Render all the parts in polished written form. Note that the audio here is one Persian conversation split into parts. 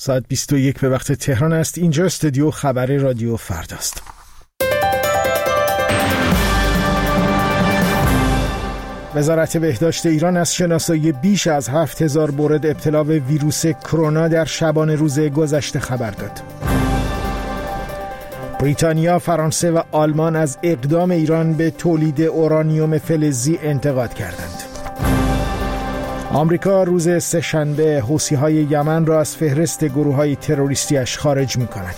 ساعت 21 به وقت تهران است. اینجا استودیو خبر رادیو فرداست. وزارت بهداشت ایران از شناسایی بیش از 7000 مورد ابتلا به ویروس کرونا در شبانه روز گذشته خبر داد. بریتانیا، فرانسه و آلمان از اقدام ایران به تولید اورانیوم فلزی انتقاد کردند. آمریکا روز سه‌شنبه حوثی‌های یمن را از فهرست گروه‌های تروریستی‌اش خارج می‌کند.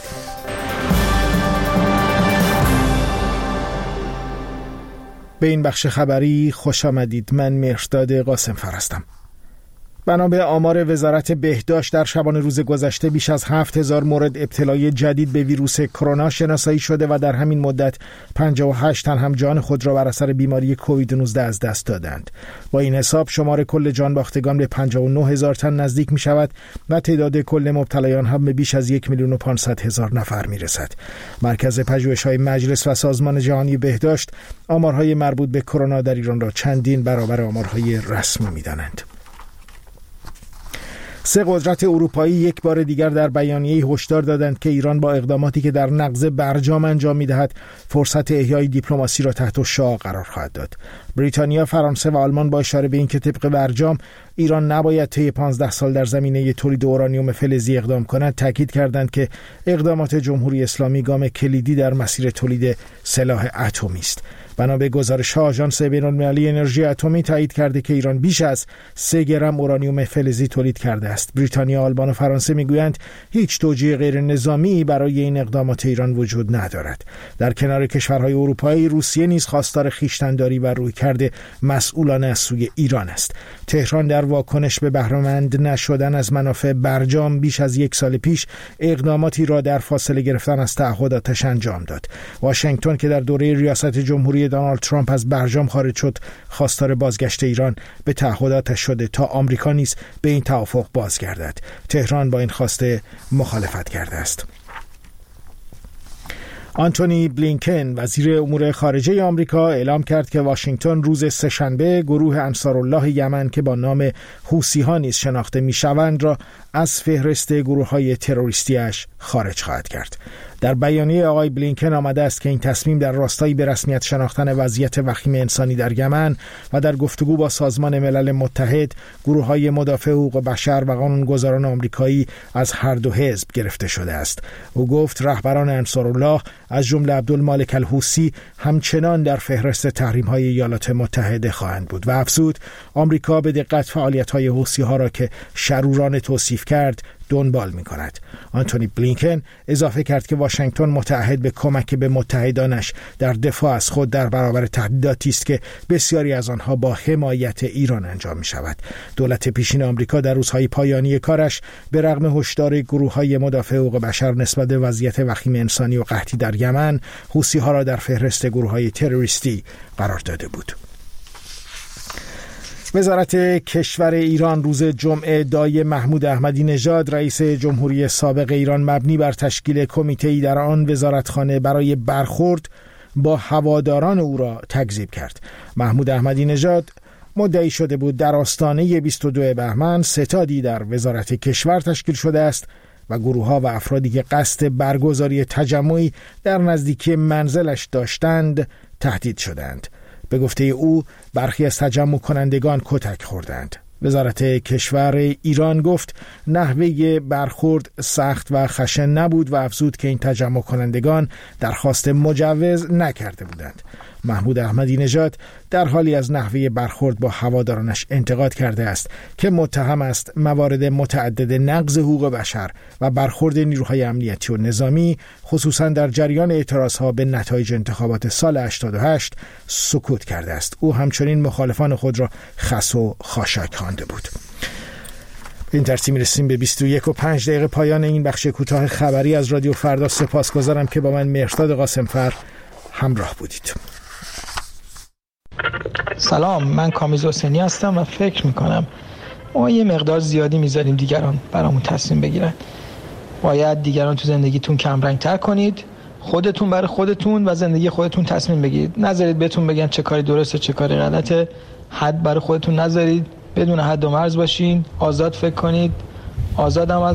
به این بخش خبری خوش آمدید. من مهرداد قاسمفر هستم. بنا به آمار وزارت بهداشت در شبانه روز گذشته بیش از 7000 مورد ابتلای جدید به ویروس کرونا شناسایی شده و در همین مدت 58 تن هم جان خود را بر اثر بیماری کووید 19 از دست دادند. با این حساب شمار کل جان باختگان به 59000 تن نزدیک می شود و تعداد کل مبتلایان هم به بیش از 1,500,000 نفر می رسد. مرکز پژوهش‌های مجلس و سازمان جهانی بهداشت آمارهای مربوط به کرونا در ایران را چندین برابر آمارهای رسمی می دانند. 3 قدرت اروپایی یک بار دیگر در بیانیه‌ای هشدار دادند که ایران با اقداماتی که در نقض برجام انجام می‌دهد فرصت احیای دیپلماسی را تحت شعاع قرار خواهد داد. بریتانیا، فرانسه و آلمان با اشاره به اینکه طبق برجام ایران نباید طی 15 سال در زمینه تولید اورانیوم فلزی اقدام کند، تاکید کردند که اقدامات جمهوری اسلامی گام کلیدی در مسیر تولید سلاح اتمی است. بنا به گزارش‌ها آژانس بین‌المللی انرژی اتمی تایید کرده که ایران بیش از 3 گرم اورانیوم فلزی تولید کرده است. بریتانیا، آلمان و فرانسه میگویند هیچ توجیه غیر نظامی برای این اقدامات ایران وجود ندارد. در کنار کشورهای اروپایی، روسیه نیز خواستار خویشتن‌داری و رویکرد مسئولانه از سوی ایران است. تهران در واکنش به بهره‌مند نشدن از منافع برجام بیش از 1 سال پیش اقداماتی را در فاصله گرفتن از تعهداتش انجام داد. واشنگتن که در دوره ریاست جمهوری دونالد ترامپ از برجام خارج شد، خواستار بازگشت ایران به تعهداتش شده تا آمریکا نیز به این توافق بازگردد. تهران با این خواسته مخالفت کرده است. آنتونی بلینکن، وزیر امور خارجه آمریکا، اعلام کرد که واشنگتن روز سه‌شنبه گروه انصارالله یمن که با نام حوثی‌ها نیز شناخته می‌شوند را از فهرست گروه‌های تروریستی‌اش خارج خواهد کرد. در بیانیه آقای بلینکن آمده است که این تصمیم در راستای به رسمیت شناختن وضعیت وخیم انسانی در یمن و در گفتگو با سازمان ملل متحد، گروه‌های مدافع حقوق بشر و قانونگذاران آمریکایی از هر دو حزب گرفته شده است. او گفت رهبران انصارالله از جمله عبدالمالک الحوثی همچنان در فهرست تحریم‌های ایالات متحده خواهند بود و افزود آمریکا به دقت فعالیت‌های حوثی‌ها را که شرورانه توصیف کرد دنبال می‌کند. آنتونی بلینکن اضافه کرد که واشنگتن متعهد به کمک به متحدانش در دفاع از خود در برابر تهدیداتی است که بسیاری از آنها با حمایت ایران انجام می‌شود. دولت پیشین آمریکا در روزهای پایانی کارش به رغم هشدار گروه‌های مدافع حقوق بشر نسبت به وضعیت وخیم انسانی و قحطی در یمن، حوثی‌ها را در فهرست گروه‌های تروریستی قرار داده بود. وزارت کشور ایران روز جمعه دای محمود احمدی نژاد، رئیس جمهوری سابق ایران، مبنی بر تشکیل کمیته‌ای در آن وزارتخانه برای برخورد با هواداران او را تکذیب کرد. محمود احمدی نژاد مدعی شده بود در آستانه 22 بهمن ستادی در وزارت کشور تشکیل شده است و گروه‌ها و افرادی که قصد برگزاری تجمعی در نزدیکی منزلش داشتند تهدید شدند. به گفته او برخی از تجمع کنندگان کتک خوردند. وزارت کشور ایران گفت نحوه برخورد سخت و خشن نبود و افزود که این تجمع کنندگان درخواست مجوز نکرده بودند. محمود احمدی نژاد در حالی از نحوه برخورد با هوادارانش انتقاد کرده است که متهم است موارد متعدد نقض حقوق بشر و برخورد نیروهای امنیتی و نظامی، خصوصا در جریان اعتراضها به نتایج انتخابات سال 88 سکوت کرده است. او همچنین مخالفان خود را خس و خاشاک خوانده بود. به این ترتیب می‌رسیم به 21:05 پایان این بخش کوتاه خبری از رادیو فردا. سپاسگزارم که با من مهرداد قاسمفر همراه بودید. سلام، من کامیز حسینی هستم و فکر میکنم ما یه مقدار زیادی میذاریم دیگران برامون تصمیم بگیرن. باید دیگران تو زندگیتون کم رنگ تر کنید، خودتون برای خودتون و زندگی خودتون تصمیم بگیرید. نذارید بهتون بگن چه کاری درسته چه کاری غلطه. حد برای خودتون نذارید، بدون حد و مرز باشین، آزاد فکر کنید، آزادم از